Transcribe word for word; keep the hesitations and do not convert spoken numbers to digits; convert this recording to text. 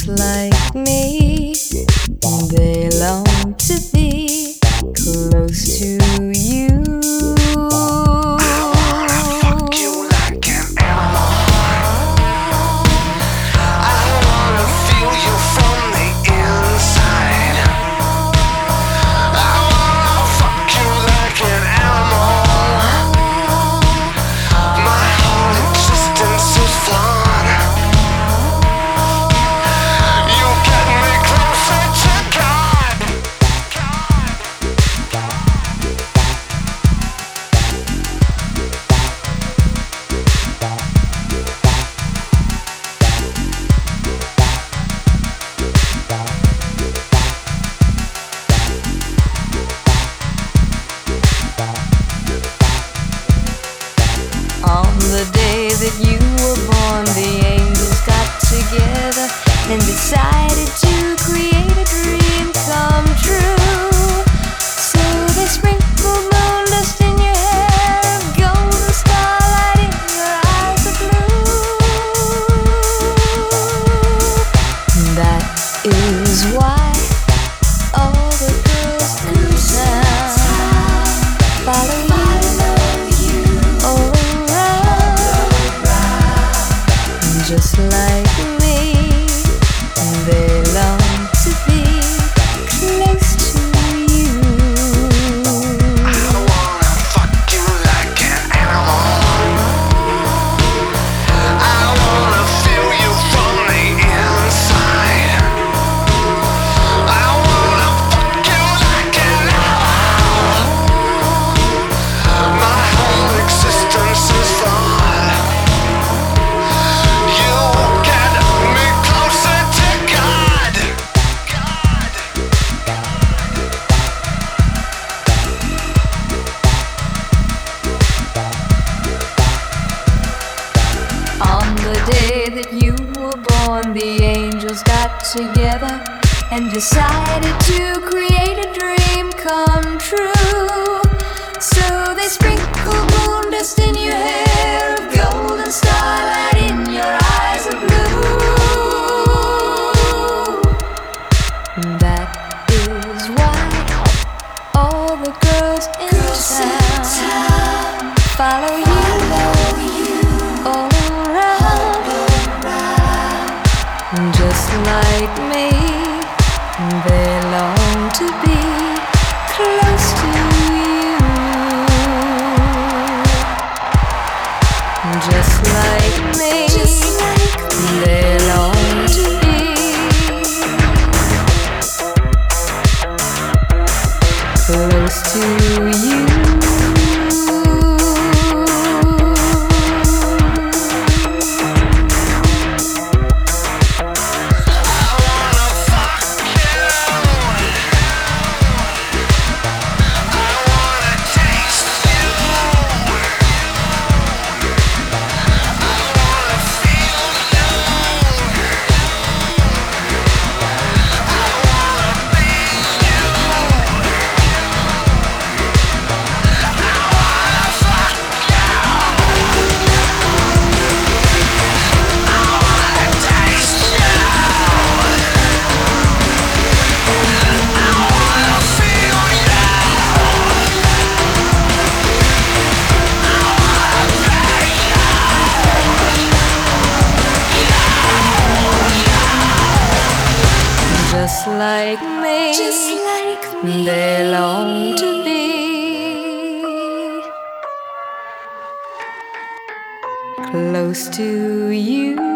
just like me. They long to be close to you. On the day that you were born, the angels got together and decided to create a dream come true. So they sprinkled moon dust in your hair, golden starlight in your eyes of blue. That is why all the girls in town follow you. Just like me, they long to be close to you. I wanna fuck you like an animal. I wanna feel you from the inside. I wanna fuck you like an animal. My whole existence is fun. On the day that you were born, the angels got together and decided to create a dream come true. So they sprinkled moon dust in your hair, of golden starlight in your eyes of blue. That is why all the girls in Girls town, in town follow you. Just like me, they long to be close to you. Just like me, Just like me. they long to be close to you. Just like me, Just like me. they long to be close to you.